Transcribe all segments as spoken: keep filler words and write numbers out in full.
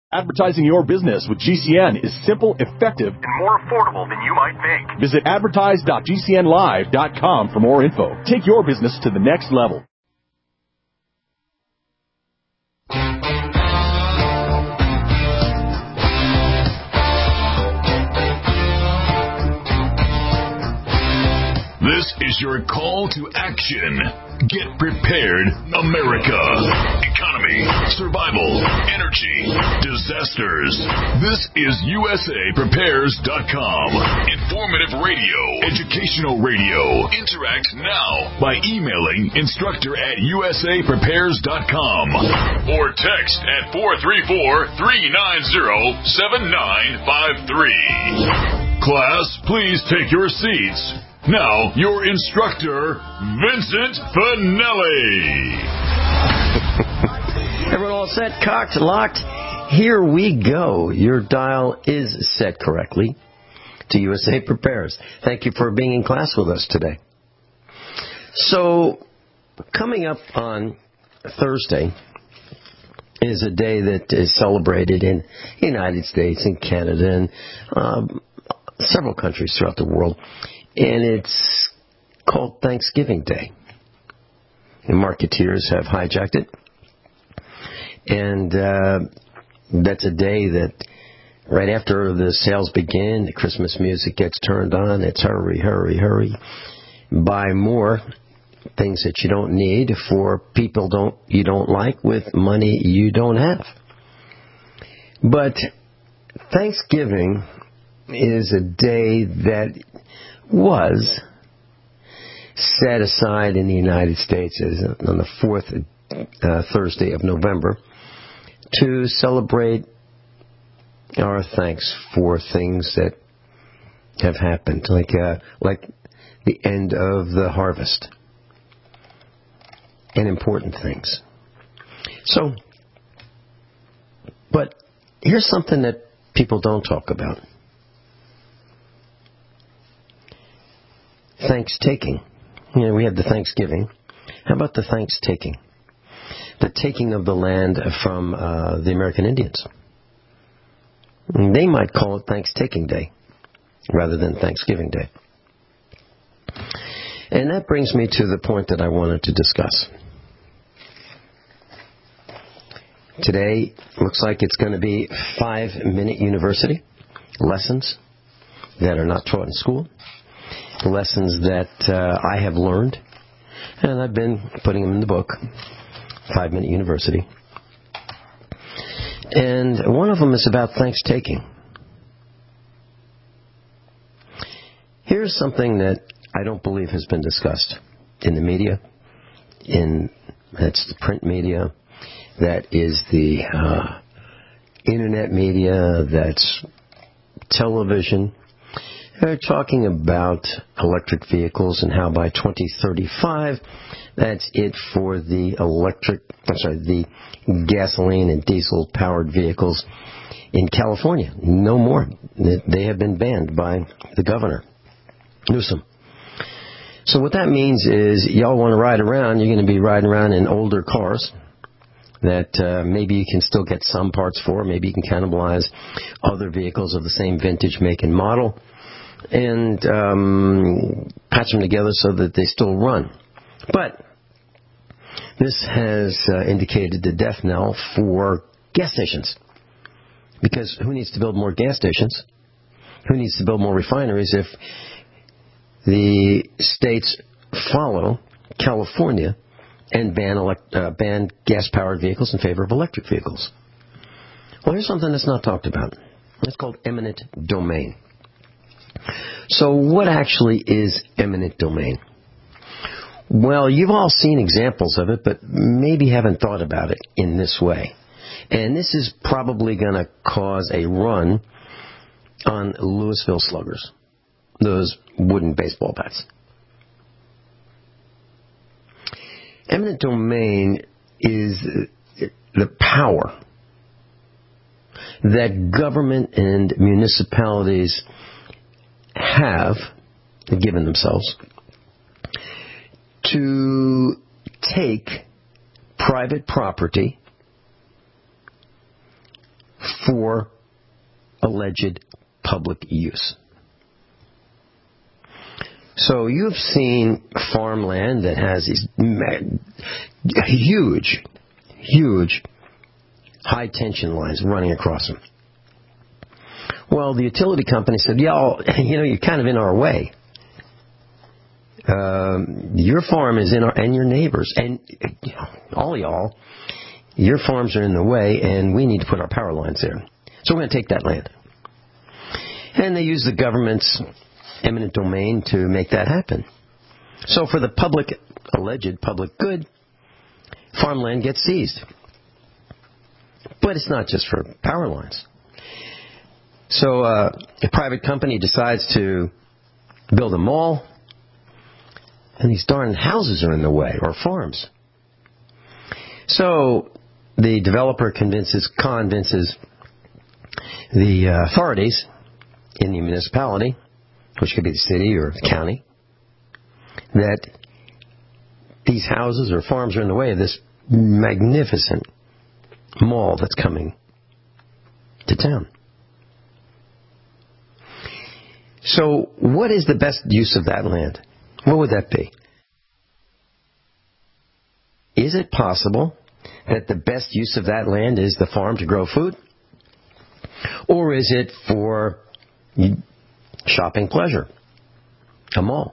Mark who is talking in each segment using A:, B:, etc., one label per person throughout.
A: Advertising your business with G C N is simple, effective, and more affordable than you might think. Visit advertise dot g c n live dot com for more info. Take your business to the next level.
B: This is your call to action. Get prepared, America. Economy, survival, energy, disasters. This is U S A Prepares dot com. Informative radio, educational radio. Interact now by emailing instructor at U S A Prepares dot com or text at four three four, three nine zero, seven nine five three. Class, please take your seats. Now, your instructor, Vincent Finelli.
C: Everyone all set, cocked, locked? Here we go. Your dial is set correctly to U S A Prepares. Thank you for being in class with us today. So, coming up on Thursday is a day that is celebrated in the United States and Canada and um, several countries throughout the world. And it's called Thanksgiving Day. And marketeers have hijacked it. And uh, that's a day that right after the sales begin, the Christmas music gets turned on. It's hurry, hurry, hurry. Buy more things that you don't need for people don't you don't like with money you don't have. But Thanksgiving is a day that was set aside in the United States as on the fourth uh, Thursday of November to celebrate our thanks for things that have happened, like uh, like the end of the harvest and important things. So, but here's something that people don't talk about. Thanks-taking. You know, we have the Thanksgiving. How about the thanks-taking? The taking of the land from uh, the American Indians. They might call it Thanks-taking Day rather than Thanksgiving Day. And that brings me to the point that I wanted to discuss. Today looks like it's going to be five-minute university lessons that are not taught in school. Lessons that uh, I have learned, and I've been putting them in the book, Five Minute University. And one of them is about thanks-taking. Here's something that I don't believe has been discussed in the media, in that's the print media, that is the uh, internet media, that's television. They're talking about electric vehicles and how by twenty thirty-five, that's it for the electric, I'm sorry, the gasoline and diesel powered vehicles in California. No more. They have been banned by the governor, Newsom. So what that means is y'all want to ride around, you're going to be riding around in older cars that uh, maybe you can still get some parts for. Maybe you can cannibalize other vehicles of the same vintage, make, and model, and um, patch them together so that they still run. But this has uh, indicated the death knell for gas stations. Because who needs to build more gas stations? Who needs to build more refineries if the states follow California and ban, elect- uh, ban gas-powered vehicles in favor of electric vehicles? Well, here's something that's not talked about. It's called eminent domain. So what actually is eminent domain? Well, you've all seen examples of it, but maybe haven't thought about it in this way. And this is probably going to cause a run on Louisville Sluggers, those wooden baseball bats. Eminent domain is the power that government and municipalities have given themselves to take private property for alleged public use. So you've seen farmland that has these huge, huge high-tension lines running across them. Well, the utility company said, y'all, you know, you're kind of in our way. Um, your farm is in our, and your neighbors, and you know, all y'all, your farms are in the way, and we need to put our power lines there. So we're going to take that land. And they use the government's eminent domain to make that happen. So for the public, alleged public good, farmland gets seized. But it's not just for power lines. So uh, a private company decides to build a mall, and these darn houses are in the way, or farms. So the developer convinces, convinces the uh, authorities in the municipality, which could be the city or the county, that these houses or farms are in the way of this magnificent mall that's coming to town. So what is the best use of that land? What would that be? Is it possible that the best use of that land is the farm to grow food? Or is it for shopping pleasure? A mall?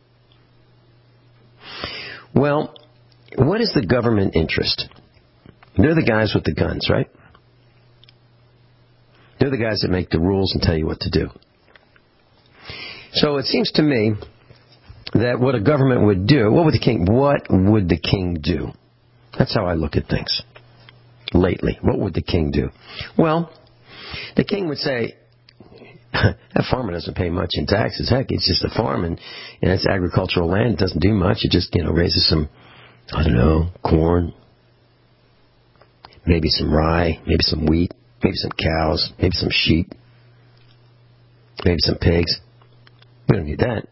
C: Well, what is the government interest? They're the guys with the guns, right? They're the guys that make the rules and tell you what to do. So it seems to me that what a government would do, what would the king, what would the king do? That's how I look at things lately. What would the king do? Well, the king would say, that farmer doesn't pay much in taxes. Heck, it's just a farm, and, and it's agricultural land. It doesn't do much. It just, you know, raises some, I don't know, corn, maybe some rye, maybe some wheat, maybe some cows, maybe some sheep, maybe some pigs. We don't need that.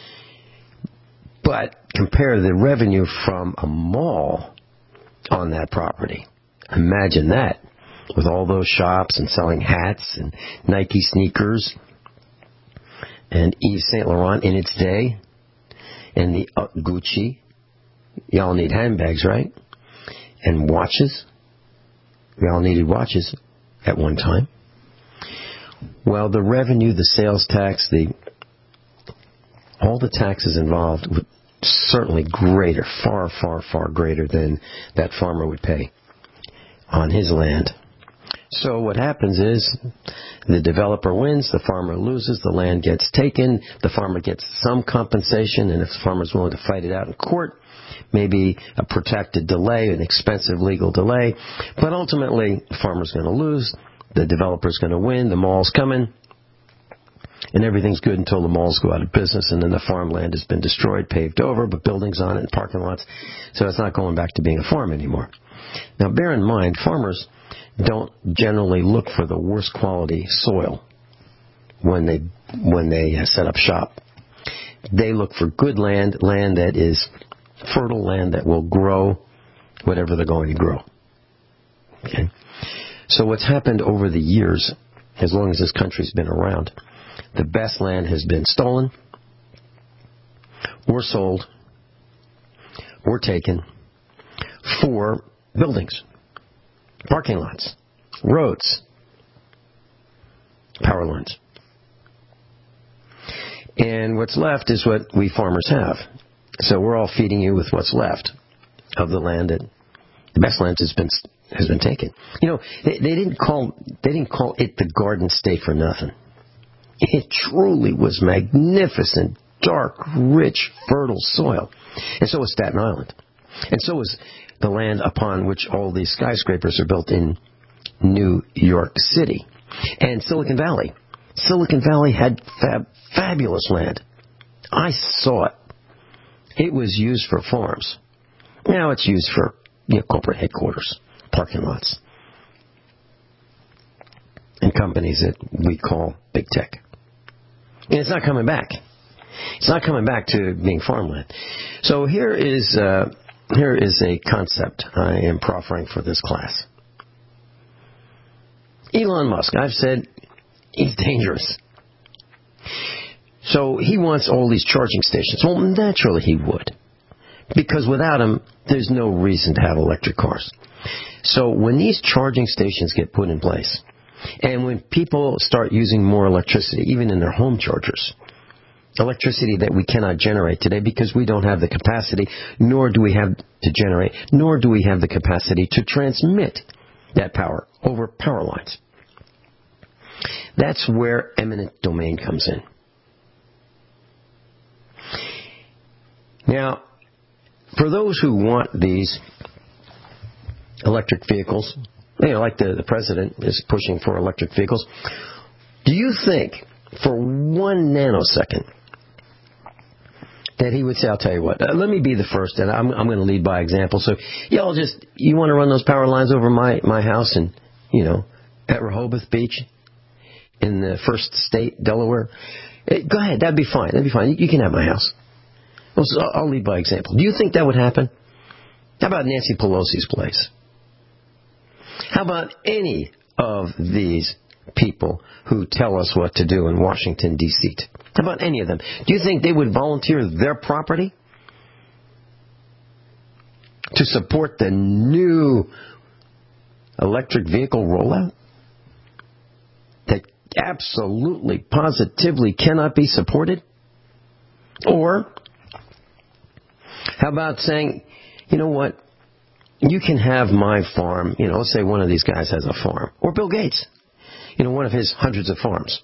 C: But compare the revenue from a mall on that property. Imagine that, with all those shops and selling hats and Nike sneakers and Yves Saint Laurent in its day and the uh, Gucci. Y'all need handbags, right? And watches. We all needed watches at one time. Well, the revenue, the sales tax, the all the taxes involved would certainly greater, far, far, far greater than that farmer would pay on his land. So what happens is the developer wins, the farmer loses, the land gets taken, the farmer gets some compensation, and if the farmer's willing to fight it out in court, maybe a protracted delay, an expensive legal delay, but ultimately the farmer's going to lose, the developer's going to win, the mall's coming, and everything's good until the malls go out of business, and then the farmland has been destroyed, paved over, but buildings on it and parking lots, so it's not going back to being a farm anymore. Now bear in mind, farmers don't generally look for the worst quality soil when they when they set up shop. They look for good land, land that is fertile, land that will grow whatever they're going to grow. Okay? So what's happened over the years, as long as this country's been around, the best land has been stolen, or sold, or taken for buildings, parking lots, roads, power lines. And what's left is what we farmers have. So we're all feeding you with what's left of the land that the best land has been has been taken. You know, they, they didn't call they didn't call it the Garden State for nothing. It truly was magnificent, dark, rich, fertile soil. And so was Staten Island. And so was the land upon which all these skyscrapers are built in New York City. And Silicon Valley. Silicon Valley had fab, fabulous land. I saw it. It was used for farms. Now it's used for, you know, corporate headquarters, parking lots, and companies that we call big tech. And it's not coming back. It's not coming back to being farmland. So here is uh, here is a concept I am proffering for this class. Elon Musk, I've said he's dangerous. So he wants all these charging stations. Well, naturally he would. Because without them, there's no reason to have electric cars. So when these charging stations get put in place, and when people start using more electricity, even in their home chargers, electricity that we cannot generate today because we don't have the capacity, nor do we have to generate, nor do we have the capacity to transmit that power over power lines. That's where eminent domain comes in. Now, for those who want these electric vehicles, you know, like the, the president is pushing for electric vehicles, do you think for one nanosecond that he would say, I'll tell you what, uh, let me be the first, and I'm, I'm going to lead by example. So, y'all just, you want to run those power lines over my, my house and, you know, at Rehoboth Beach in the first state, Delaware? Hey, go ahead, that'd be fine. That'd be fine. You, you can have my house. Well, so I'll lead by example. Do you think that would happen? How about Nancy Pelosi's place? How about any of these people who tell us what to do in Washington, D C? How about any of them? Do you think they would volunteer their property to support the new electric vehicle rollout that absolutely, positively cannot be supported? Or how about saying, you know what, you can have my farm, you know, let's say one of these guys has a farm, or Bill Gates, you know, one of his hundreds of farms.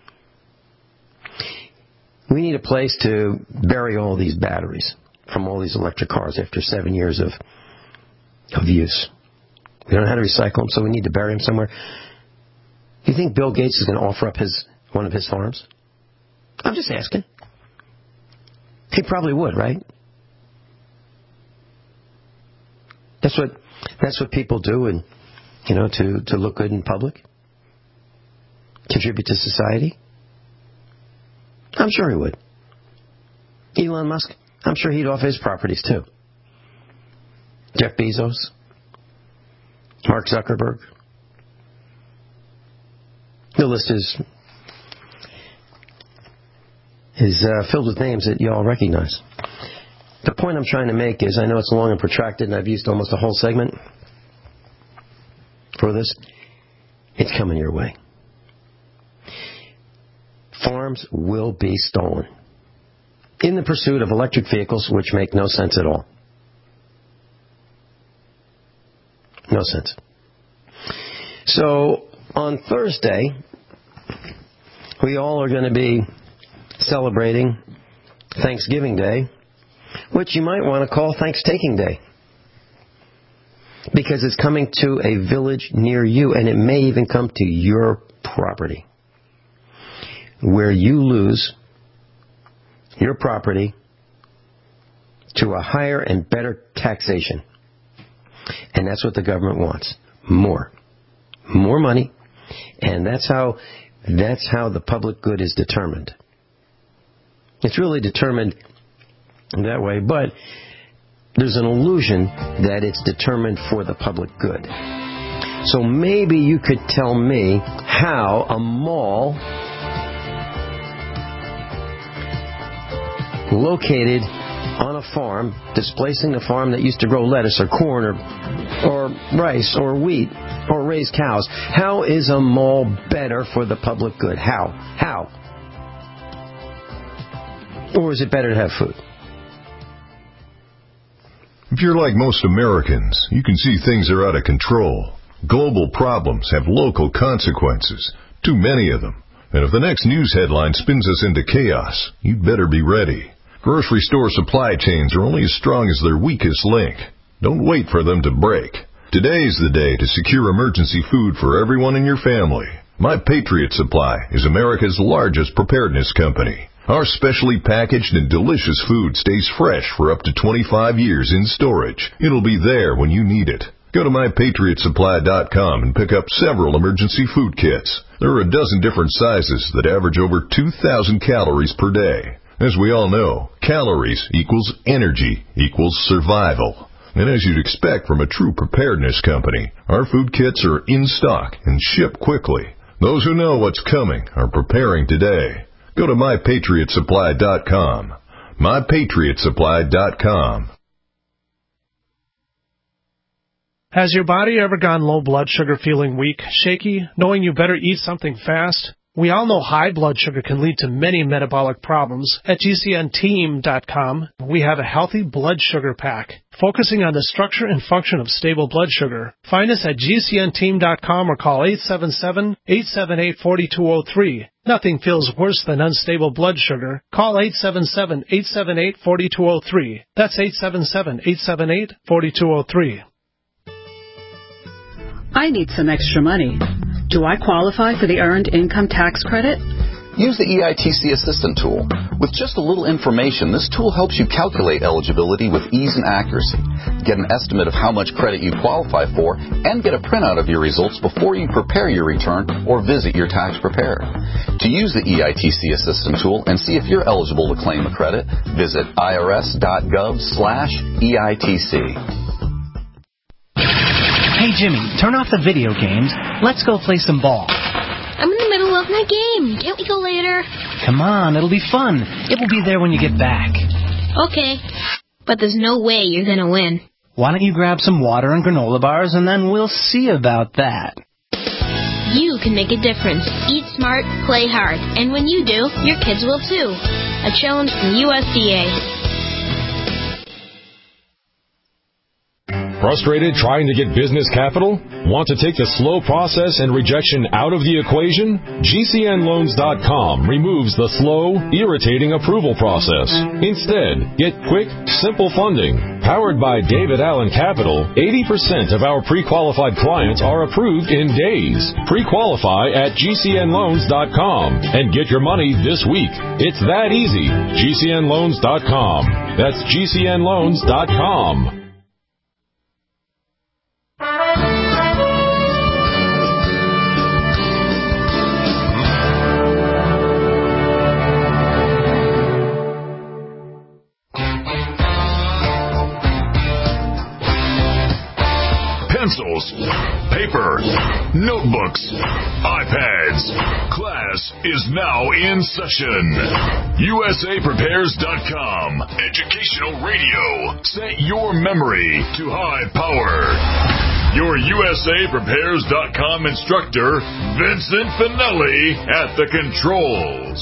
C: We need a place to bury all these batteries from all these electric cars after seven years of of use. We don't know how to recycle them, so we need to bury them somewhere. Do you think Bill Gates is going to offer up his one of his farms? I'm just asking. He probably would, right? That's what that's what people do, and you know, to, to look good in public, contribute to society. I'm sure he would. Elon Musk, I'm sure he'd offer his properties too. Jeff Bezos, Mark Zuckerberg. The list is is uh, filled with names that you all recognize. The point I'm trying to make is, I know it's long and protracted, and I've used almost a whole segment for this. It's coming your way. Farms will be stolen in the pursuit of electric vehicles, which make no sense at all. No sense. So, on Thursday, we all are going to be celebrating Thanksgiving Day, which you might want to call Thanks-Taking Day, because it's coming to a village near you, and it may even come to your property, where you lose your property to a higher and better taxation. And that's what the government wants. More. More money. And that's how that's how the public good is determined. It's really determined that way, but there's an illusion that it's determined for the public good. So maybe you could tell me how a mall located on a farm, displacing the farm that used to grow lettuce or corn or, or rice or wheat or raise cows, how is a mall better for the public good? How? How? Or is it better to have food?
B: If you're like most Americans, you can see things are out of control. Global problems have local consequences, too many of them. And if the next news headline spins us into chaos, you'd better be ready. Grocery store supply chains are only as strong as their weakest link. Don't wait for them to break. Today's the day to secure emergency food for everyone in your family. My Patriot Supply is America's largest preparedness company. Our specially packaged and delicious food stays fresh for up to twenty-five years in storage. It'll be there when you need it. Go to my patriot supply dot com and pick up several emergency food kits. There are a dozen different sizes that average over two thousand calories per day. As we all know, calories equals energy equals survival. And as you'd expect from a true preparedness company, our food kits are in stock and ship quickly. Those who know what's coming are preparing today. Go to my patriot supply dot com. my patriot supply dot com.
D: Has your body ever gone low blood sugar, feeling weak, shaky, knowing you better eat something fast? We all know high blood sugar can lead to many metabolic problems. At G C N team dot com, we have a healthy blood sugar pack, focusing on the structure and function of stable blood sugar. Find us at G C N team dot com or call eight seven seven, eight seven eight, four two zero three. Nothing feels worse than unstable blood sugar. Call eight seven seven, eight seven eight, four two zero three. That's eight seven seven, eight seven eight, four two zero three.
E: I need some extra money. Do I qualify for the Earned Income Tax Credit?
F: Use the E I T C Assistant tool. With just a little information, this tool helps you calculate eligibility with ease and accuracy. Get an estimate of how much credit you qualify for and get a printout of your results before you prepare your return or visit your tax preparer. To use the E I T C Assistant tool and see if you're eligible to claim a credit, visit I R S dot gov slash E I T C.
G: Hey, Jimmy, turn off the video games. Let's go play some ball.
H: I'm in the middle of my game. Can't we go later?
G: Come on, it'll be fun. It will be there when you get back.
H: Okay, but there's no way you're going to win.
G: Why don't you grab some water and granola bars, and then we'll see about that.
H: You can make a difference. Eat smart, play hard. And when you do, your kids will too. A challenge from U S D A.
I: Frustrated trying to get business capital? Want to take the slow process and rejection out of the equation? G C N loans dot com removes the slow, irritating approval process. Instead, get quick, simple funding. Powered by David Allen Capital, eighty percent of our pre-qualified clients are approved in days. Pre-qualify at G C N loans dot com and get your money this week. It's that easy. G C N loans dot com. That's G C N loans dot com.
B: Pencils, paper, notebooks, iPads. Class is now in session. U S A Prepares dot com. Educational radio. Set your memory to high power. Your U S A Prepares dot com instructor, Vincent Finelli, at the controls.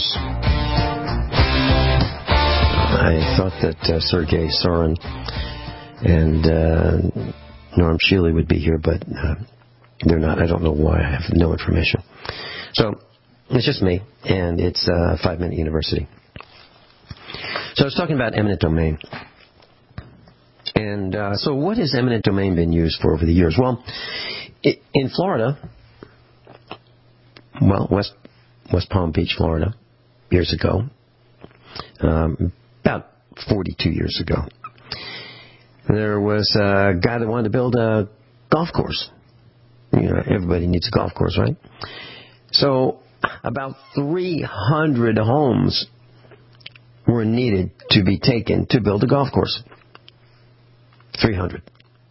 C: I thought that uh, Sergei Sorin and uh, Norm Shealy would be here, but uh, they're not. I don't know why. I have no information. So it's just me, and it's uh, Five Minute University. So I was talking about eminent domain. And uh, so what has eminent domain been used for over the years? Well, it, in Florida, well, West, West Palm Beach, Florida, years ago, um, about forty-two years ago, there was a guy that wanted to build a golf course. You know, everybody needs a golf course, right? So about three hundred homes were needed to be taken to build a golf course. three hundred.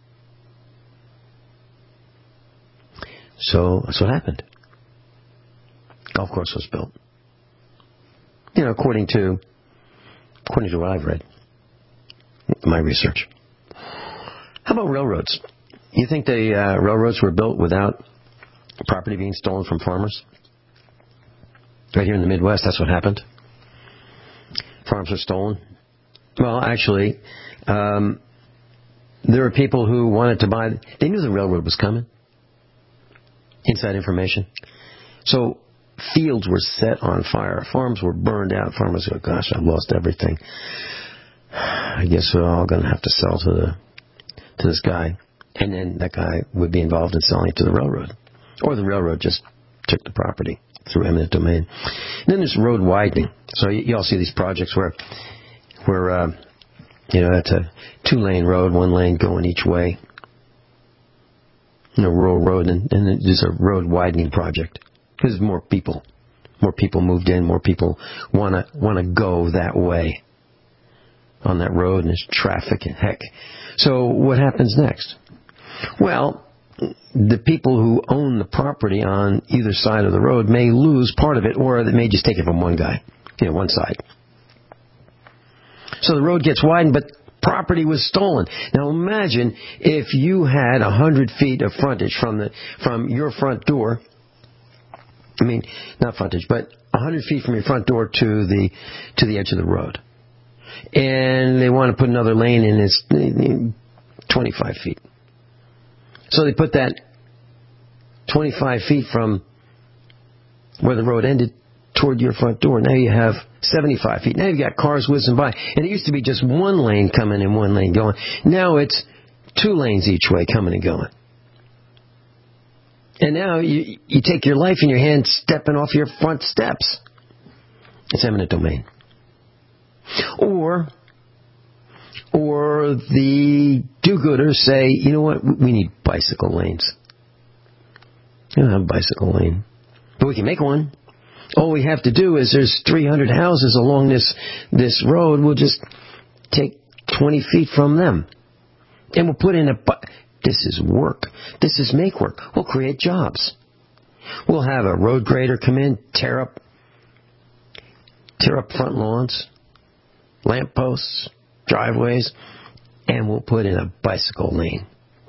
C: So that's what happened. Golf course was built. You know, according to according to what I've read, my research. How about railroads? You think the uh, railroads were built without property being stolen from farmers? Right here in the Midwest, that's what happened. Farms were stolen. Well, actually, um, there were people who wanted to buy. They knew the railroad was coming. Inside information. So fields were set on fire. Farms were burned out. Farmers go, gosh, I've lost everything. I guess we're all going to have to sell to the to this guy. And then that guy would be involved in selling it to the railroad. Or the railroad just took the property through eminent domain. And then there's road widening. So you, you all see these projects where, where uh, you know, it's a two-lane road, one lane going each way. You know, rural road, and, and there's a road widening project. Because more people, more people moved in, more people want to want to go that way. on that road, and there's traffic and heck. So what happens next? Well, the people who own the property on either side of the road may lose part of it, or they may just take it from one guy, you know, one side. So the road gets widened, but property was stolen. Now imagine if you had a hundred feet of frontage from the from your front door. I mean, not frontage, but a hundred feet from your front door to the to the edge of the road, and they want to put another lane in. It's twenty-five feet. So they put that twenty-five feet from where the road ended toward your front door. Now you have seventy-five feet. Now you've got cars whizzing by. And it used to be just one lane coming and one lane going. Now it's two lanes each way coming and going. And now you, you take your life in your hand stepping off your front steps. It's eminent domain. Or, or the do-gooders say, you know what, we need bicycle lanes. We don't have a bicycle lane. But we can make one. All we have to do is there's three hundred houses along this this road. We'll just take twenty feet from them. And we'll put in a... This is work. This is make work. We'll create jobs. We'll have a road grader come in, tear up, tear up front lawns, lamp posts, driveways, and we'll put in a bicycle lane.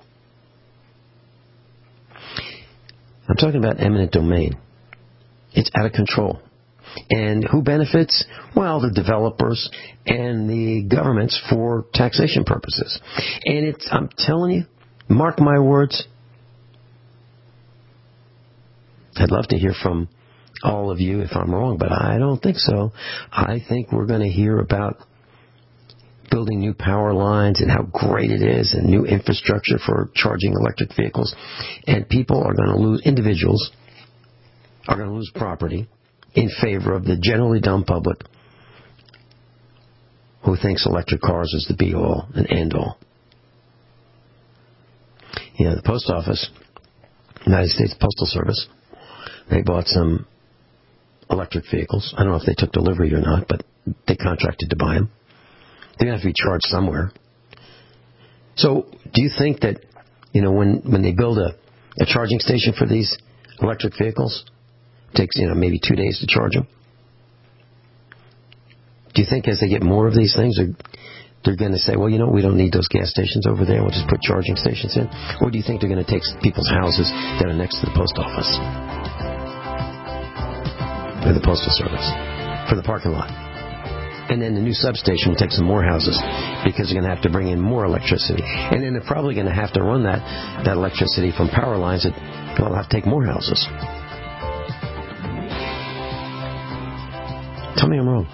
C: I'm talking about eminent domain. It's out of control. And who benefits? Well, the developers and the governments for taxation purposes. And it's, I'm telling you, mark my words, I'd love to hear from all of you if I'm wrong, but I don't think so. I think we're going to hear about building new power lines and how great it is, and new infrastructure for charging electric vehicles. And people are going to lose, individuals are going to lose property in favor of the generally dumb public who thinks electric cars is the be-all and end-all. You know, the post office, United States Postal Service, they bought some electric vehicles. I don't know if they took delivery or not, but they contracted to buy them. They're going to have to be charged somewhere. So do you think that, you know, when, when they build a, a charging station for these electric vehicles, it takes, you know, maybe two days to charge them? Do you think as they get more of these things, they're, they're going to say, well, you know, we don't need those gas stations over there, we'll just put charging stations in? Or do you think they're going to take people's houses that are next to the post office or the postal service for the parking lot? And then the new substation will take some more houses because they're going to have to bring in more electricity. And then they're probably going to have to run that, that electricity from power lines that will have to take more houses. Tell me I'm wrong.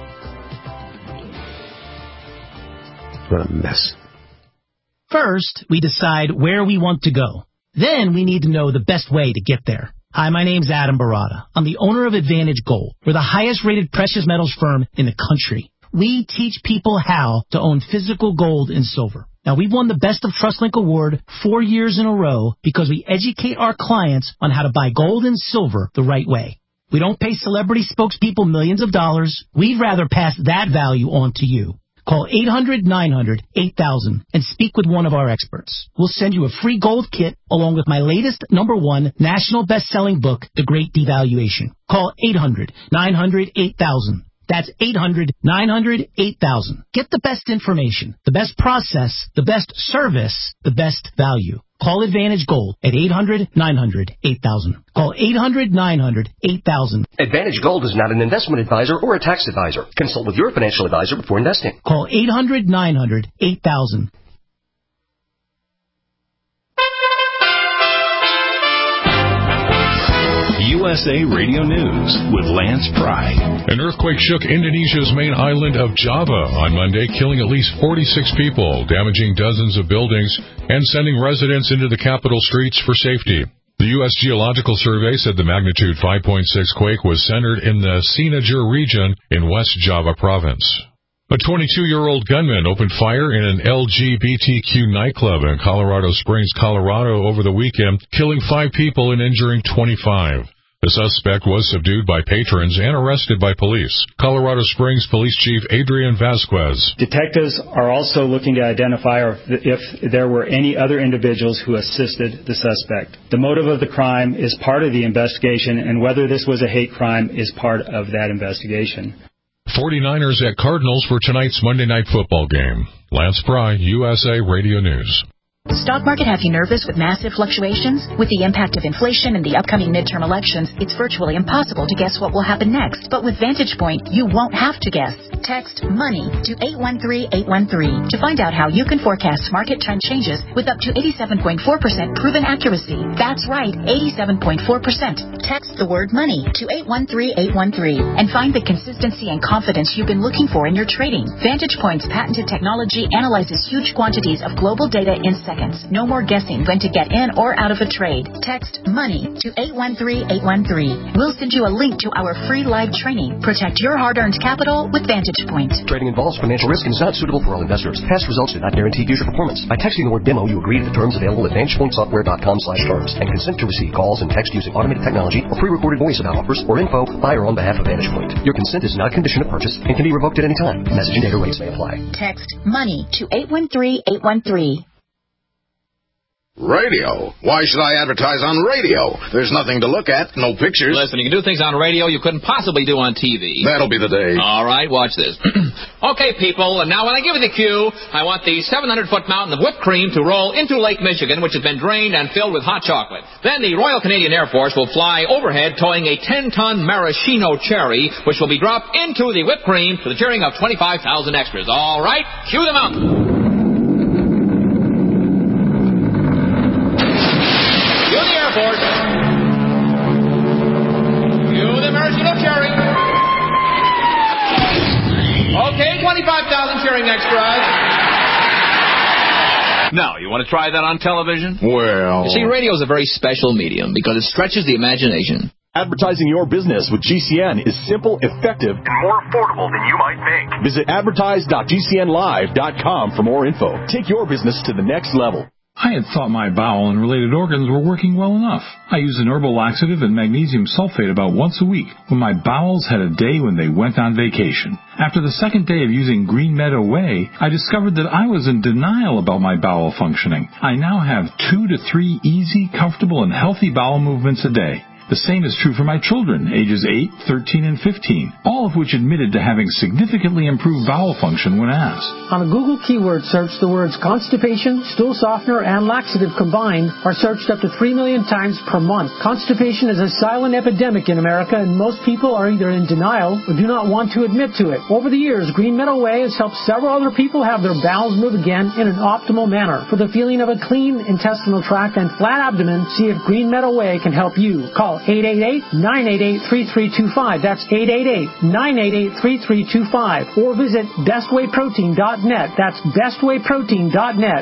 C: What a mess.
J: First, we decide where we want to go. Then we need to know the best way to get there. Hi, my name's Adam Barada. I'm the owner of Advantage Gold. We're the highest-rated precious metals firm in the country. We teach people how to own physical gold and silver. Now, we've won the Best of TrustLink Award four years in a row because we educate our clients on how to buy gold and silver the right way. We don't pay celebrity spokespeople millions of dollars. We'd rather pass that value on to you. Call eight hundred, nine hundred, eight thousand and speak with one of our experts. We'll send you a free gold kit along with my latest number one national best-selling book, The Great Devaluation. Call eight hundred, nine hundred, eight thousand. That's eight hundred, nine hundred, eight thousand. Get the best information, the best process, the best service, the best value. Call Advantage Gold at eight hundred, nine hundred, eight thousand. Call eight hundred, nine hundred, eight thousand.
K: Advantage Gold is not an investment advisor or a tax advisor. Consult with your financial advisor before investing.
J: Call eight hundred, nine hundred, eight thousand.
B: U S A Radio News with Lance Pry.
I: An earthquake shook Indonesia's main island of Java on Monday, killing at least forty-six people, damaging dozens of buildings, and sending residents into the capital streets for safety. The U S Geological Survey said the magnitude five point six quake was centered in the Cianjur region in West Java province. A twenty-two-year-old gunman opened fire in an L G B T Q nightclub in Colorado Springs, Colorado over the weekend, killing five people and injuring twenty-five.
L: The suspect was subdued by patrons and arrested by police. Colorado Springs Police Chief Adrian Vasquez.
M: Detectives are also looking to identify if there were any other individuals who assisted the suspect. The motive of the crime is part of the investigation, and whether this was a hate crime is part of that investigation.
L: forty-niners at Cardinals for tonight's Monday Night Football game. Lance Pry, U S A Radio News.
N: Stock market have you nervous with massive fluctuations? With the impact of inflation and the upcoming midterm elections, it's virtually impossible to guess what will happen next. But with Vantage Point, you won't have to guess. Text MONEY to eight one three eight one three to find out how you can forecast market trend changes with up to eighty-seven point four percent proven accuracy. That's right, eighty-seven point four percent. Text the word MONEY to eight one three eight one three and find the consistency and confidence you've been looking for in your trading. Vantage Point's patented technology analyzes huge quantities of global data in seconds. No more guessing when to get in or out of a trade. Text MONEY to eight one three eight one three. We'll send you a link to our free live training. Protect your hard-earned capital with Vantage Point.
K: Trading involves financial risk and is not suitable for all investors. Past results do not guarantee future performance. By texting the word demo, you agree to the terms available at vantage point software dot com slash terms and consent to receive calls and text using automated technology or pre-recorded voice about offers or info by or on behalf of Vantage Point. Your consent is not a condition of purchase and can be revoked at any time. Message and data rates may apply.
N: Text MONEY to eight one three eight one three.
O: Radio? Why should I advertise on radio? There's nothing to look at, no pictures.
P: Listen, you can do things on radio you couldn't possibly do on T V.
O: That'll be the day.
P: All right, watch this. Okay, people, now when I give you the cue, I want the seven hundred foot mountain of whipped cream to roll into Lake Michigan, which has been drained and filled with hot chocolate. Then the Royal Canadian Air Force will fly overhead towing a ten ton maraschino cherry, which will be dropped into the whipped cream to the cheering of twenty-five thousand extras. All right, cue the mountain. Force. You the maraschino cherry. Okay, twenty-five thousand cheering extras. Now, you want to try that on television?
O: Well...
P: You see, radio is a very special medium because it stretches the imagination.
A: Advertising your business with G C N is simple, effective, and more affordable than you might think. Visit advertise dot G C N live dot com for more info. Take your business to the next level.
Q: I had thought my bowel and related organs were working well enough. I used an herbal laxative and magnesium sulfate about once a week when my bowels had a day when they went on vacation. After the second day of using Green Meadow Whey, I discovered that I was in denial about my bowel functioning. I now have two to three easy, comfortable, and healthy bowel movements a day. The same is true for my children, ages eight, thirteen, and fifteen, all of which admitted to having significantly improved bowel function when asked.
R: On a Google keyword search, the words constipation, stool softener, and laxative combined are searched up to three million times per month. Constipation is a silent epidemic in America, and most people are either in denial or do not want to admit to it. Over the years, Green Meadow Whey has helped several other people have their bowels move again in an optimal manner. For the feeling of a clean intestinal tract and flat abdomen, see if Green Meadow Whey can help you. Call eight eight eight, nine eight eight, three three two five. That's eight eight eight, nine eight eight, three three two five. Or visit best way protein dot net. That's best way protein dot net.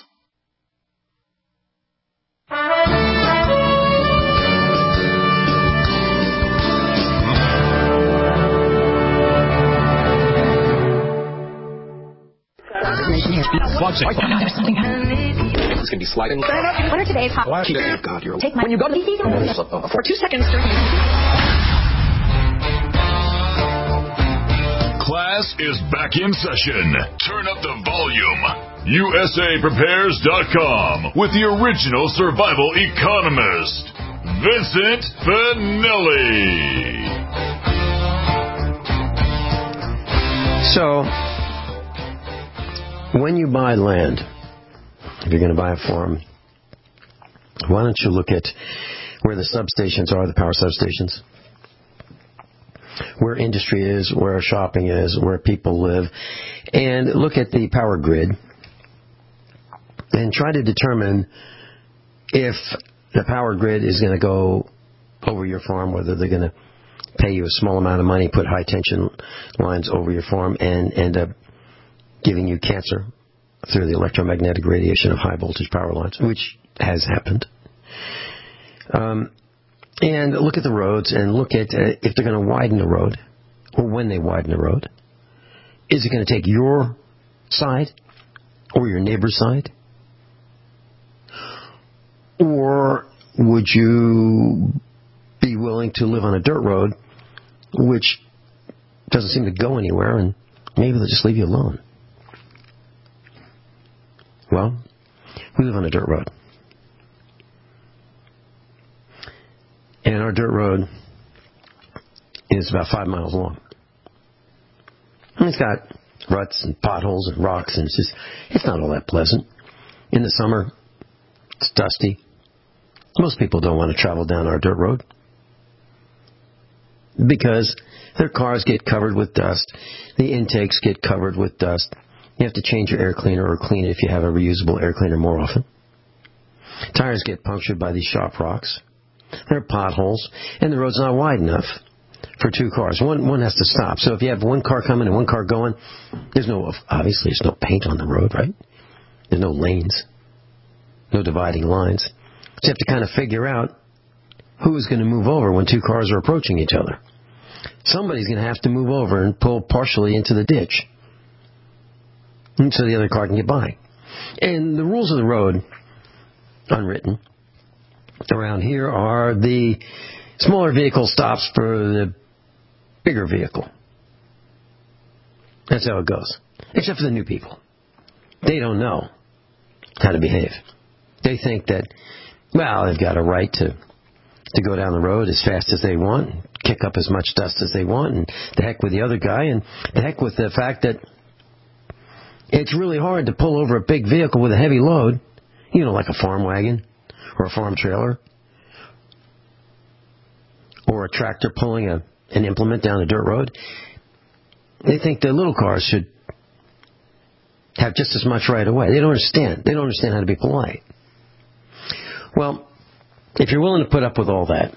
K: It's going to be sliding.
S: What are today's hot?
K: Oh, God, you're...
S: Take my...
K: When you go to...
S: For two seconds.
B: Class is back in session. Turn up the volume. U S A Prepares dot com with the original survival economist, Vincent Finelli.
C: So, when you buy land, if you're going to buy a farm, why don't you look at where the substations are, the power substations, where industry is, where shopping is, where people live, and look at the power grid and try to determine if the power grid is going to go over your farm, whether they're going to pay you a small amount of money, put high tension lines over your farm, and end up giving you cancer through the electromagnetic radiation of high voltage power lines, which has happened. Um, and look at the roads and look at uh, if they're going to widen the road, or when they widen the road. Is it going to take your side or your neighbor's side? Or would you be willing to live on a dirt road, which doesn't seem to go anywhere, and maybe they'll just leave you alone. Well, we live on a dirt road. And our dirt road is about five miles long. And it's got ruts and potholes and rocks, and it's just, it's not all that pleasant. In the summer, it's dusty. Most people don't want to travel down our dirt road because their cars get covered with dust. The intakes get covered with dust. You have to change your air cleaner or clean it if you have a reusable air cleaner more often. Tires get punctured by these sharp rocks. There are potholes, and the road's not wide enough for two cars. One one has to stop. So if you have one car coming and one car going, there's no, obviously there's no paint on the road, right? There's no lanes, no dividing lines. So you have to kind of figure out who is going to move over when two cars are approaching each other. Somebody's going to have to move over and pull partially into the ditch so the other car can get by. And the rules of the road, unwritten, around here are the smaller vehicle stops for the bigger vehicle. That's how it goes. Except for the new people. They don't know how to behave. They think that, well, they've got a right to to go down the road as fast as they want, kick up as much dust as they want, and the heck with the other guy, and the heck with the fact that it's really hard to pull over a big vehicle with a heavy load, you know, like a farm wagon or a farm trailer or a tractor pulling a, an implement down a dirt road. They think the little cars should have just as much right away. They don't understand. They don't understand how to be polite. Well, if you're willing to put up with all that,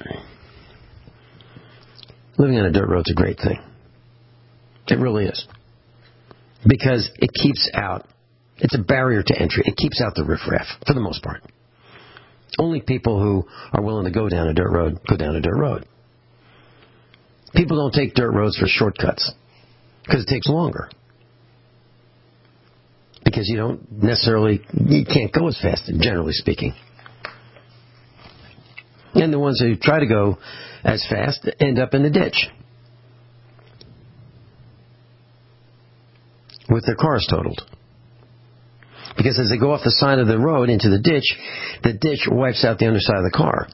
C: living on a dirt road's a great thing. It really is. Because it keeps out, it's a barrier to entry. It keeps out the riffraff, for the most part. Only people who are willing to go down a dirt road go down a dirt road. People don't take dirt roads for shortcuts, because it takes longer. Because you don't necessarily, you can't go as fast, generally speaking. And the ones who try to go as fast end up in the ditch with their cars totaled. Because as they go off the side of the road into the ditch, the ditch wipes out the underside of the car.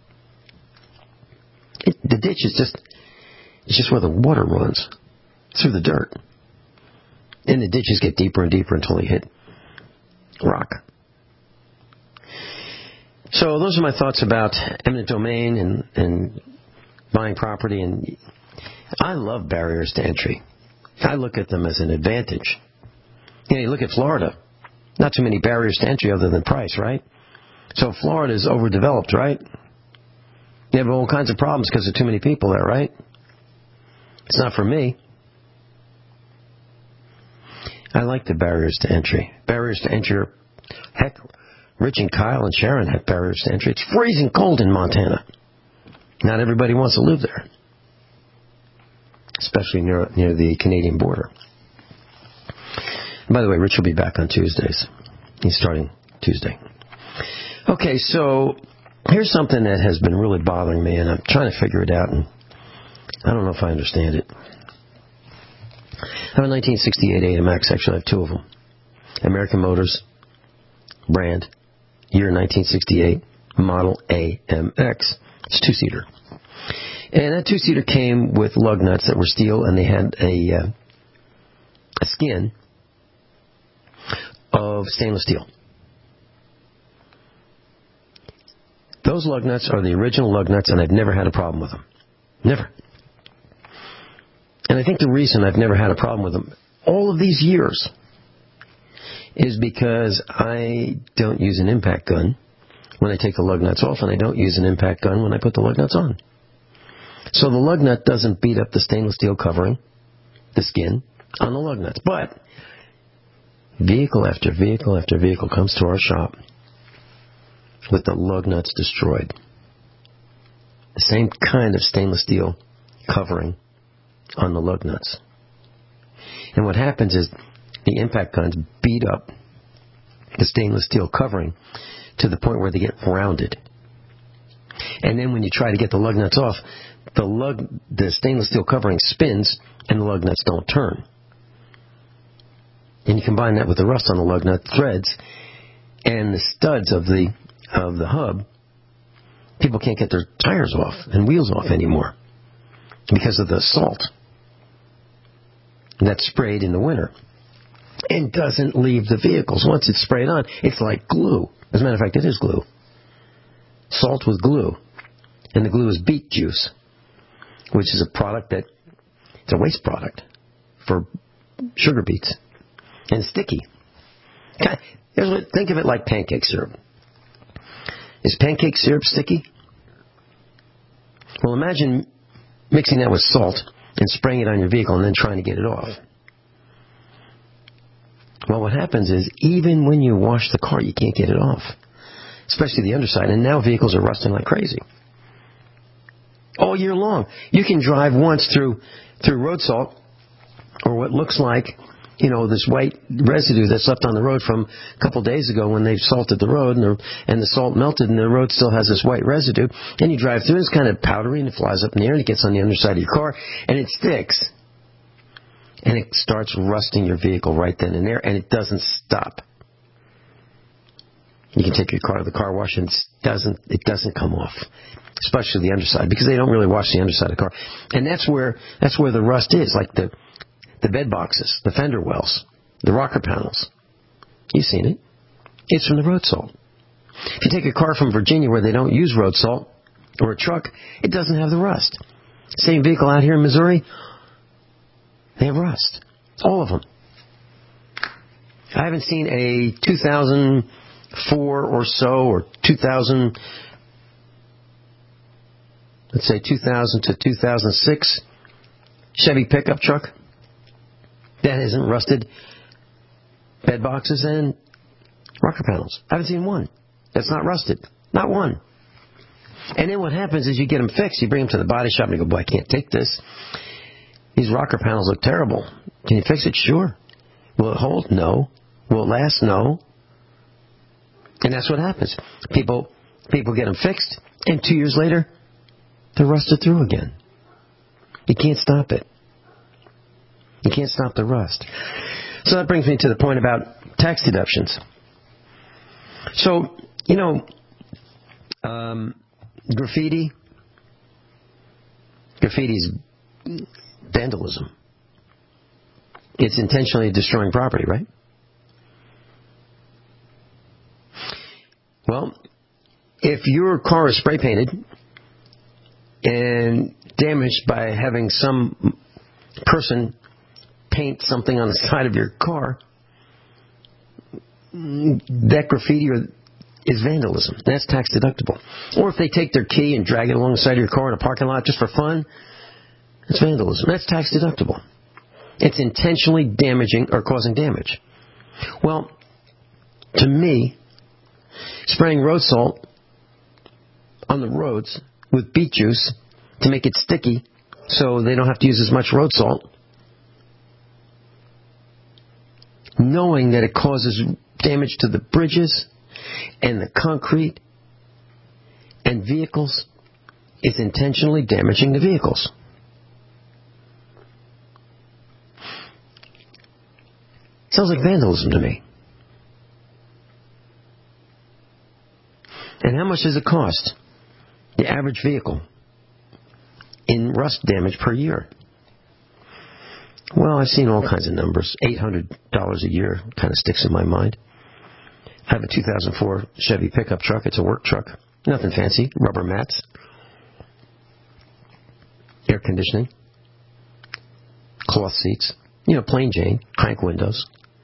C: It, the ditch is just, it's just where the water runs, through the dirt. And the ditches get deeper and deeper until they hit rock. So those are my thoughts about eminent domain and, and buying property. And I love barriers to entry. I look at them as an advantage. You know, you look at Florida. Not too many barriers to entry other than price, right? So Florida is overdeveloped, right? You have all kinds of problems because there are too many people there, right? It's not for me. I like the barriers to entry. Barriers to entry are, heck, Rich and Kyle and Sharon have barriers to entry. It's freezing cold in Montana. Not everybody wants to live there, especially near near the Canadian border. By the way, Rich will be back on Tuesdays. He's starting Tuesday. Okay, so here's something that has been really bothering me, and I'm trying to figure it out, and I don't know if I understand it. I have a nineteen sixty-eight A M X. Actually, I have two of them. American Motors brand, year nineteen sixty-eight, model A M X. It's a two-seater. And that two-seater came with lug nuts that were steel, and they had a, uh, a skin of stainless steel. Those lug nuts are the original lug nuts, and I've never had a problem with them. Never. And I think the reason I've never had a problem with them all of these years is because I don't use an impact gun when I take the lug nuts off, and I don't use an impact gun when I put the lug nuts on. So the lug nut doesn't beat up the stainless steel covering, the skin, on the lug nuts. But vehicle after vehicle after vehicle comes to our shop with the lug nuts destroyed. The same kind of stainless steel covering on the lug nuts. And what happens is the impact guns beat up the stainless steel covering to the point where they get rounded. And then when you try to get the lug nuts off, the lug, the stainless steel covering spins, and the lug nuts don't turn. And you combine that with the rust on the lug nut threads and the studs of the of the hub, people can't get their tires off and wheels off anymore because of the salt that's sprayed in the winter and doesn't leave the vehicles. Once it's sprayed on, it's like glue. As a matter of fact, it is glue. Salt with glue. And the glue is beet juice, which is a product that, it's a waste product for sugar beets. And sticky. Here's what, think of it like pancake syrup. Is pancake syrup sticky? Well, imagine mixing that with salt and spraying it on your vehicle and then trying to get it off. Well, what happens is, even when you wash the car, you can't get it off. Especially the underside. And now vehicles are rusting like crazy. All year long. You can drive once through through road salt, or what looks like, you know, this white residue that's left on the road from a couple days ago when they've salted the road, and the, and the salt melted, and the road still has this white residue. And you drive through, it's kind of powdery, and it flies up in the air, and it gets on the underside of your car, and it sticks. And it starts rusting your vehicle right then and there, and it doesn't stop. You can take your car to the car wash, and it doesn't, it doesn't come off. Especially the underside, because they don't really wash the underside of the car. And that's where, that's where the rust is, like the, the bed boxes, the fender wells, the rocker panels. You've seen it. It's from the road salt. If you take a car from Virginia where they don't use road salt, or a truck, it doesn't have the rust. Same vehicle out here in Missouri, they have rust. All of them. I haven't seen a two thousand four or so, or two thousand, let's say two thousand to two thousand six Chevy pickup truck that hasn't rusted bed boxes and rocker panels. I haven't seen one that's not rusted. Not one. And then what happens is you get them fixed. You bring them to the body shop and you go, boy, I can't take this. These rocker panels look terrible. Can you fix it? Sure. Will it hold? No. Will it last? No. And that's what happens. People people get them fixed, and two years later, they're rusted through again. You can't stop it. You can't stop the rust. So that brings me to the point about tax deductions. So, you know, um, graffiti, graffiti is vandalism. It's intentionally destroying property, right? Well, if your car is spray painted and damaged by having some person paint something on the side of your car, that graffiti is vandalism. That's tax deductible. Or if they take their key and drag it along the side of your car in a parking lot just for fun, it's vandalism. That's tax deductible. It's intentionally damaging or causing damage. Well, to me, spraying road salt on the roads with beet juice to make it sticky so they don't have to use as much road salt, knowing that it causes damage to the bridges and the concrete and vehicles, is intentionally damaging the vehicles. Sounds like vandalism to me. And how much does it cost the average vehicle in rust damage per year? Well, I've seen all kinds of numbers. eight hundred dollars a year kind of sticks in my mind. I have a two thousand four Chevy pickup truck. It's a work truck. Nothing fancy. Rubber mats. Air conditioning. Cloth seats. You know, plain Jane. Crank windows.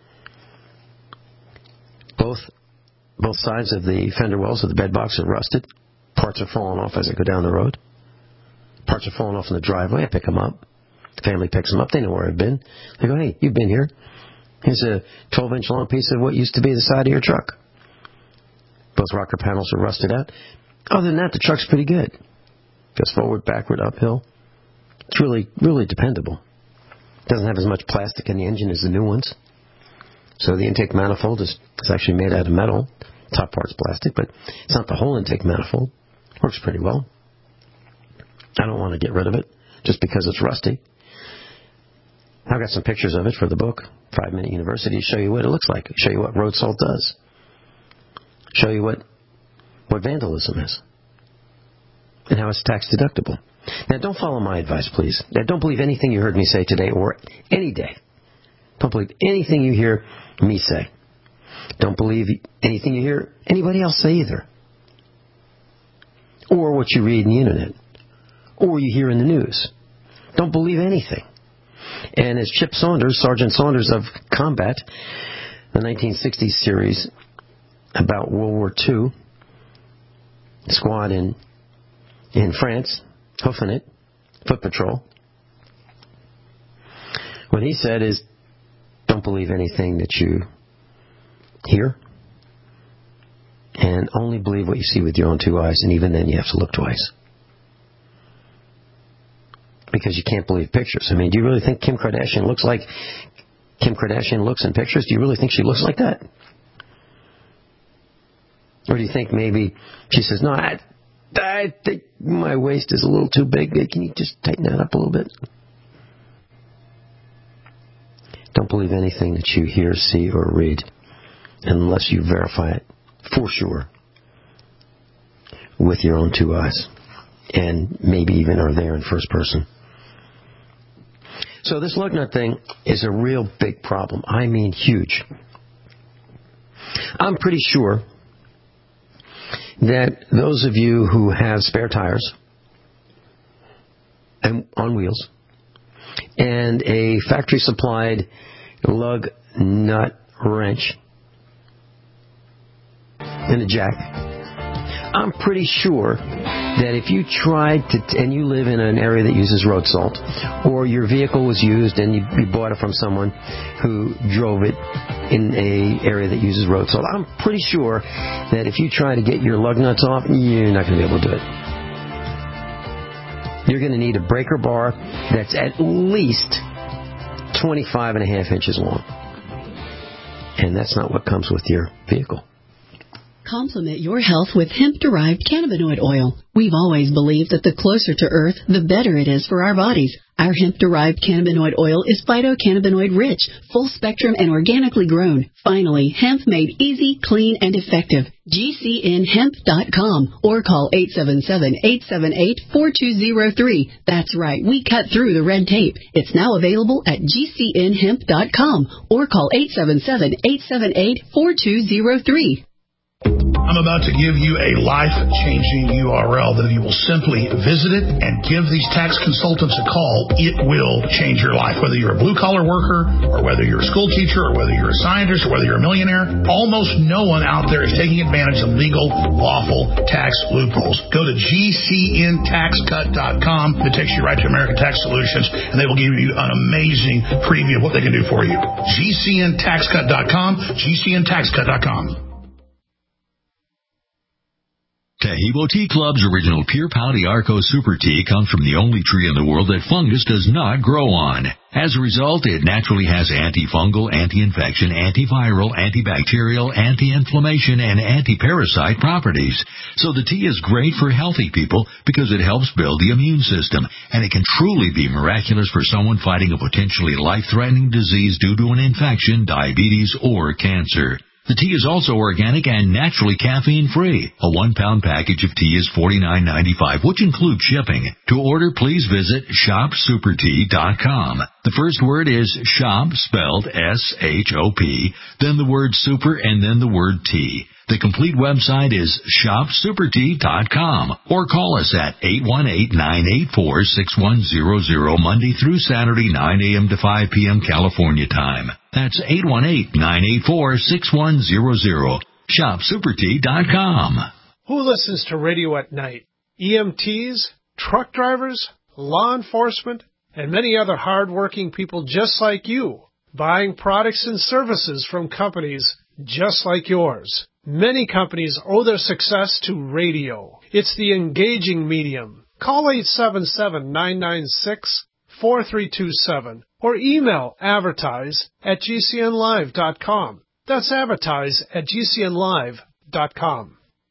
C: Both both sides of the fender wells of the bed box are rusted. Parts are falling off as I go down the road. Parts are falling off in the driveway. I pick them up. The family picks them up. They know where I've been. They go, hey, you've been here. Here's a twelve-inch long piece of what used to be the side of your truck. Both rocker panels are rusted out. Other than that, the truck's pretty good. Goes forward, backward, uphill. It's really, really dependable. Doesn't have as much plastic in the engine as the new ones. So the intake manifold is, is actually made out of metal. Top part's plastic, but it's not the whole intake manifold. Works pretty well. I don't want to get rid of it just because it's rusty. I've got some pictures of it for the book, Five Minute University, to show you what it looks like, show you what road salt does, show you what what vandalism is, and how it's tax deductible. Now, don't follow my advice, please. Now, don't believe anything you heard me say today or any day. Don't believe anything you hear me say. Don't believe anything you hear anybody else say either. Or what you read on the internet. Or you hear in the news. Don't believe anything. And as Chip Saunders, Sergeant Saunders of Combat, the nineteen sixties series about World War Two, squad in in France, hoofing it, foot patrol. What he said is, don't believe anything that you hear, and only believe what you see with your own two eyes, and even then you have to look twice. Because you can't believe pictures. I mean, do you really think Kim Kardashian looks like Kim Kardashian looks in pictures? Do you really think she looks like that? Or do you think maybe she says, no, I, I think my waist is a little too big. Can you just tighten that up a little bit? Don't believe anything that you hear, see, or read unless you verify it for sure with your own two eyes. And maybe even are there in first person. So this lug nut thing is a real big problem. I mean huge. I'm pretty sure that those of you who have spare tires and on wheels and a factory supplied lug nut wrench and a jack, I'm pretty sure that if you tried to, t- and you live in an area that uses road salt, or your vehicle was used and you, you bought it from someone who drove it in a area that uses road salt, I'm pretty sure that if you try to get your lug nuts off, you're not going to be able to do it. You're going to need a breaker bar that's at least twenty-five and a half inches long. And that's not what comes with your vehicle.
E: Complement your health with hemp-derived cannabinoid oil. We've always believed that the closer to Earth, the better it is for our bodies. Our hemp-derived cannabinoid oil is phytocannabinoid-rich, full-spectrum, and organically grown. Finally, hemp made easy, clean, and effective. G C N hemp dot com or call eight seven seven, eight seven eight, four two zero three. That's right, we cut through the red tape. It's now available at G C N hemp dot com or call eight seven seven, eight seven eight, four two zero three.
T: I'm about to give you a life-changing U R L that if you will simply visit it and give these tax consultants a call, it will change your life. Whether you're a blue-collar worker or whether you're a school teacher or whether you're a scientist or whether you're a millionaire, almost no one out there is taking advantage of legal, lawful tax loopholes. Go to G C N tax cut dot com. It takes you right to American Tax Solutions, and they will give you an amazing preview of what they can do for you. G C N tax cut dot com, G C N tax cut dot com.
U: Taheebo Tea Club's original Pure Pouty Arco Super Tea comes from the only tree in the world that fungus does not grow on. As a result, it naturally has antifungal, anti-infection, antiviral, antibacterial, anti-inflammation, and anti-parasite properties. So the tea is great for healthy people because it helps build the immune system, and it can truly be miraculous for someone fighting a potentially life-threatening disease due to an infection, diabetes, or cancer. The tea is also organic and naturally caffeine-free. A one-pound package of tea is forty-nine ninety-five, which includes shipping. To order, please visit shop super tea dot com. The first word is shop, spelled S H O P, then the word super, and then the word tea. The complete website is shop super tea dot com or call us at eight one eight, nine eight four, six one zero zero Monday through Saturday, nine a.m. to five p.m. California time. That's eight one eight, nine eight four, six one zero zero. shop super tea dot com.
D: Who listens to radio at night? E M Ts, truck drivers, law enforcement, and many other hard-working people just like you, buying products and services from companies just like yours. Many companies owe their success to radio. It's the engaging medium. Call eight seven seven, nine nine six, four three two seven or email advertise at G C N live dot com. That's advertise at G C N live dot com.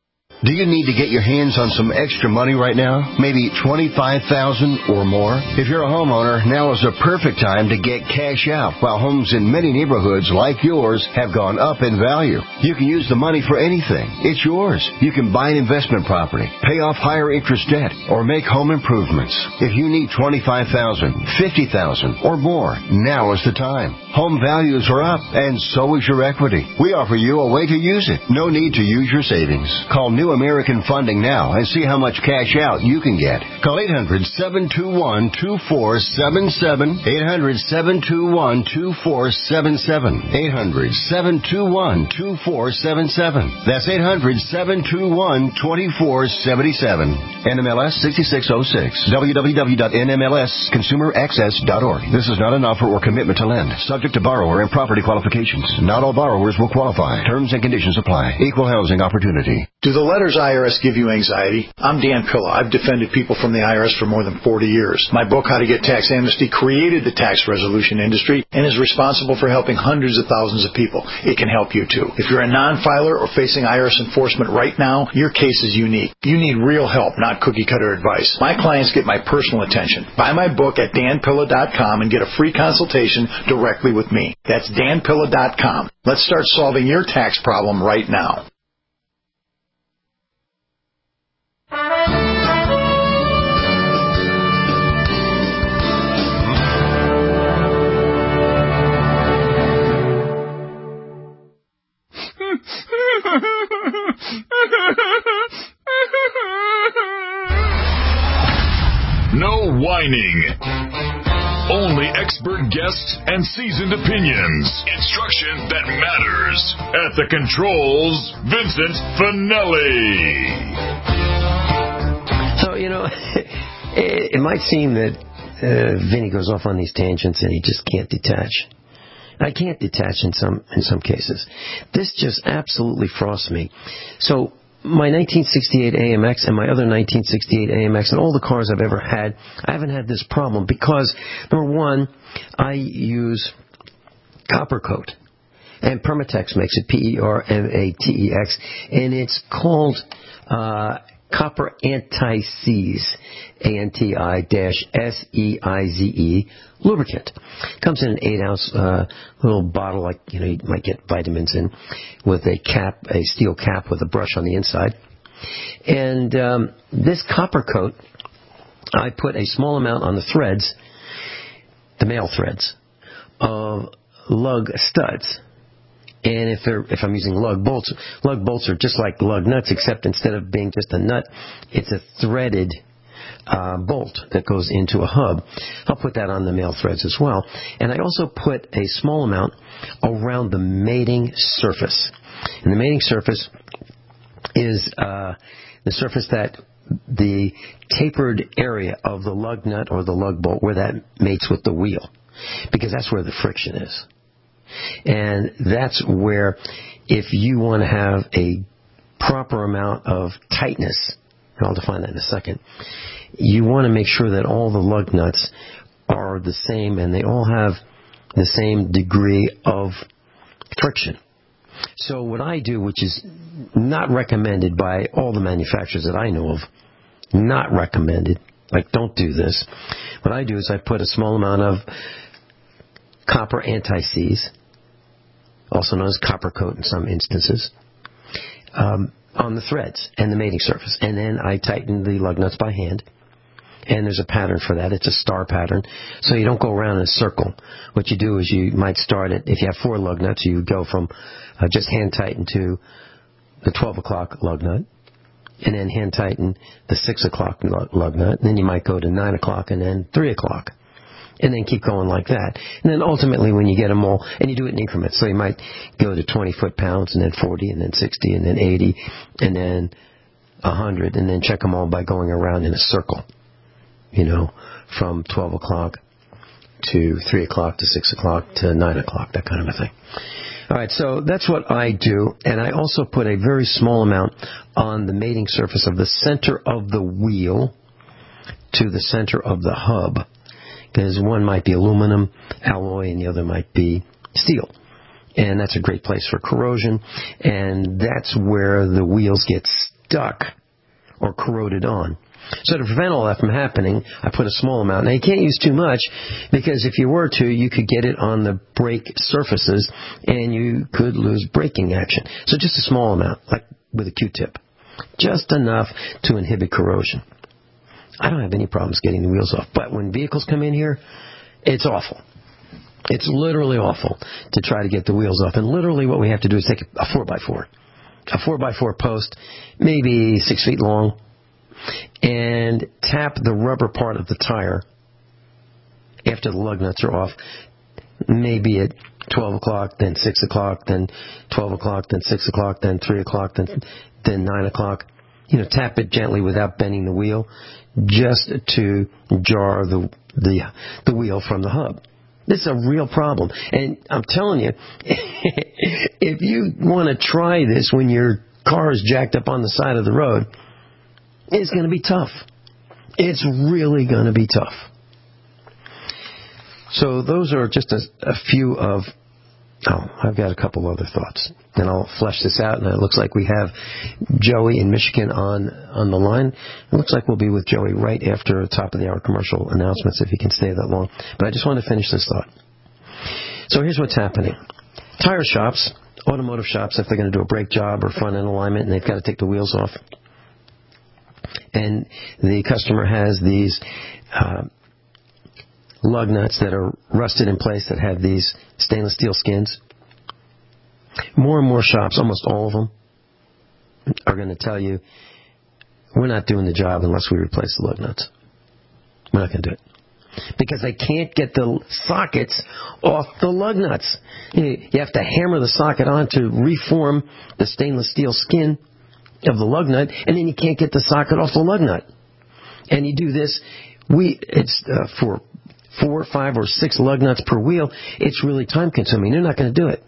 F: Do you need to get your hands on some extra money right now? Maybe twenty-five thousand dollars or more? If you're a homeowner, now is the perfect time to get cash out while homes in many neighborhoods like yours have gone up in value. You can use the money for anything. It's yours. You can buy an investment property, pay off higher interest debt, or make home improvements. If you need twenty-five thousand dollars, fifty thousand dollars, or more, now is the time. Home values are up, and so is your equity. We offer you a way to use it. No need to use your savings. Call New American Funding now and see how much cash out you can get. Call eight hundred, seven two one, two four seven seven, eight hundred, seven two one, two four seven seven, eight hundred, seven two one, two four seven seven. That's eight hundred, seven two one, two four seven seven. N M L S sixty-six oh six. w w w dot n m l s consumer access dot org. This is not an offer or commitment to lend. Subject to borrower and property qualifications. Not all borrowers will qualify. Terms and conditions apply. Equal housing opportunity.
V: Do the letters I R S give you anxiety? I'm Dan Pilla. I've defended people from the I R S for more than forty years. My book, How to Get Tax Amnesty, created the tax resolution industry and is responsible for helping hundreds of thousands of people. It can help you too. If you're a non-filer or facing I R S enforcement right now, your case is unique. You need real help, not cookie-cutter advice. My clients get my personal attention. Buy my book at dan pilla dot com and get a free consultation directly with me. That's dan pilla dot com. Let's start solving your tax problem right now.
B: No whining. Only expert guests and seasoned opinions. Instruction that matters. At the controls, Vincent Finelli.
C: So, you know, it, it might seem that uh, Vinny goes off on these tangents and he just can't detach. I can't detach in some in some cases. This just absolutely frosts me. So my nineteen sixty-eight A M X and my other nineteen sixty-eight A M X and all the cars I've ever had, I haven't had this problem because, number one, I use copper coat. And Permatex makes it, P E R M A T E X, and it's called uh, Copper Anti-Seize, A N T I S E I Z E, lubricant. Comes in an eight ounce uh, little bottle, like, you know, you might get vitamins in, with a cap, a steel cap with a brush on the inside. And um, this copper coat, I put a small amount on the threads, the male threads, of lug studs. And if they're, if I'm using lug bolts, lug bolts are just like lug nuts, except instead of being just a nut, it's a threaded uh, bolt that goes into a hub. I'll put that on the male threads as well. And I also put a small amount around the mating surface. And the mating surface is uh, the surface that the tapered area of the lug nut or the lug bolt where that mates with the wheel, because that's where the friction is. And that's where, if you want to have a proper amount of tightness, and I'll define that in a second, you want to make sure that all the lug nuts are the same and they all have the same degree of friction. So what I do, which is not recommended by all the manufacturers that I know of, not recommended, like don't do this, what I do is I put a small amount of copper anti-seize, also known as copper coat in some instances, um, on the threads and the mating surface. And then I tighten the lug nuts by hand. And there's a pattern for that. It's a star pattern. So you don't go around in a circle. What you do is you might start it, if you have four lug nuts, you go from uh, just hand tighten to the twelve o'clock lug nut. And then hand tighten the six o'clock lug nut. And then you might go to nine o'clock and then three o'clock. And then keep going like that. And then ultimately when you get them all, and you do it in increments, so you might go to twenty foot-pounds, and then forty, and then sixty, and then eighty, and then one hundred, and then check them all by going around in a circle. You know, from twelve o'clock to three o'clock to six o'clock to nine o'clock, that kind of a thing. All right, so that's what I do. And I also put a very small amount on the mating surface of the center of the wheel to the center of the hub. Because one might be aluminum alloy and the other might be steel. And that's a great place for corrosion. And that's where the wheels get stuck or corroded on. So to prevent all that from happening, I put a small amount. Now, you can't use too much, because if you were to, you could get it on the brake surfaces, and you could lose braking action. So just a small amount, like with a Q-tip. Just enough to inhibit corrosion. I don't have any problems getting the wheels off. But when vehicles come in here, it's awful. It's literally awful to try to get the wheels off. And literally what we have to do is take a four by four. A four by four post, maybe six feet long, and tap the rubber part of the tire after the lug nuts are off, maybe at twelve o'clock, then six o'clock, then twelve o'clock, then six o'clock, then three o'clock, then then nine o'clock. You know, tap it gently without bending the wheel, just to jar the the the wheel from the hub. This is a real problem. And I'm telling you, if you want to try this when your car is jacked up on the side of the road, it's going to be tough. It's really going to be tough. So those are just a, a few of... Oh, I've got a couple other thoughts. And I'll flesh this out. And it looks like we have Joey in Michigan on, on the line. It looks like we'll be with Joey right after the top of the hour commercial announcements, if he can stay that long. But I just want to finish this thought. So here's what's happening. Tire shops, automotive shops, if they're going to do a brake job or front end alignment, and they've got to take the wheels off, and the customer has these uh, lug nuts that are rusted in place that have these stainless steel skins. More and more shops, almost all of them, are going to tell you, we're not doing the job unless we replace the lug nuts. We're not going to do it. Because they can't get the sockets off the lug nuts. You have to hammer the socket on to reform the stainless steel skin of the lug nut, and then you can't get the socket off the lug nut. And you do this, we it's uh, for four, five, or six lug nuts per wheel. It's really time consuming. They're not going to do it.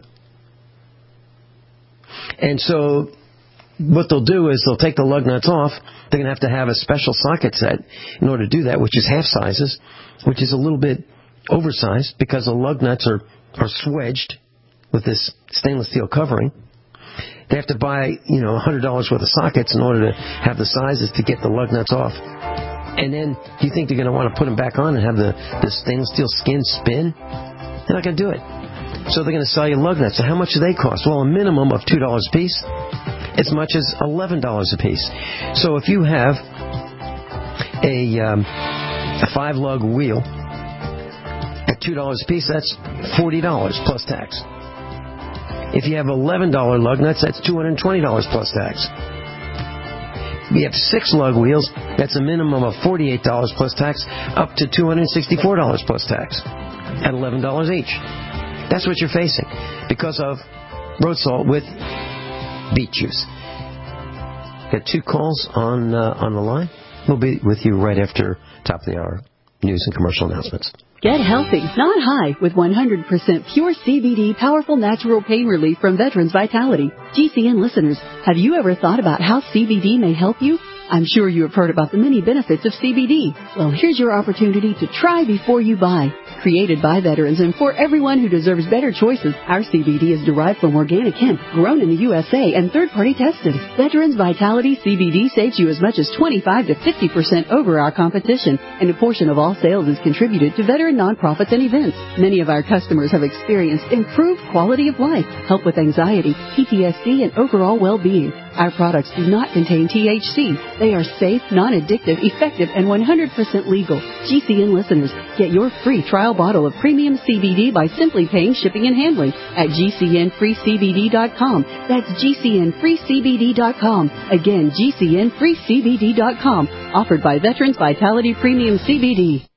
C: And so what they'll do is they'll take the lug nuts off. They're going to have to have a special socket set in order to do that, which is half sizes, which is a little bit oversized because the lug nuts are, are swedged with this stainless steel covering. They have to buy, you know, one hundred dollars worth of sockets in order to have the sizes to get the lug nuts off. And then, do you think they're going to want to put them back on and have the, the stainless steel skin spin? They're not going to do it. So they're going to sell you lug nuts. So how much do they cost? Well, a minimum of two dollars a piece, as much as eleven dollars a piece. So if you have a, um, a five-lug wheel at two dollars a piece, that's forty dollars plus tax. If you have eleven dollars lug nuts, that's two hundred twenty dollars plus tax. If you have six lug wheels, that's a minimum of forty-eight dollars plus tax, up to two hundred sixty-four dollars plus tax at eleven dollars each. That's what you're facing because of road salt with beet juice. Got two calls on uh, on the line. We'll be with you right after top of the hour news and commercial announcements.
E: Get healthy, not high, with one hundred percent pure C B D powerful natural pain relief from Veterans Vitality. G C N listeners, have you ever thought about how C B D may help you? I'm sure you have heard about the many benefits of C B D. Well, here's your opportunity to try before you buy. Created by veterans and for everyone who deserves better choices, our C B D is derived from organic hemp, grown in the U S A and third-party tested. Veterans Vitality C B D saves you as much as twenty-five to fifty percent over our competition, and a portion of all sales is contributed to veteran nonprofits and events. Many of our customers have experienced improved quality of life, help with anxiety, P T S D, and overall well-being. Our products do not contain T H C. They are safe, non-addictive, effective, and one hundred percent legal. G C N listeners, get your free trial bottle of premium C B D by simply paying shipping and handling at G C N free C B D dot com. That's G C N free C B D dot com. Again, G C N free C B D dot com. Offered by Veterans Vitality Premium C B D.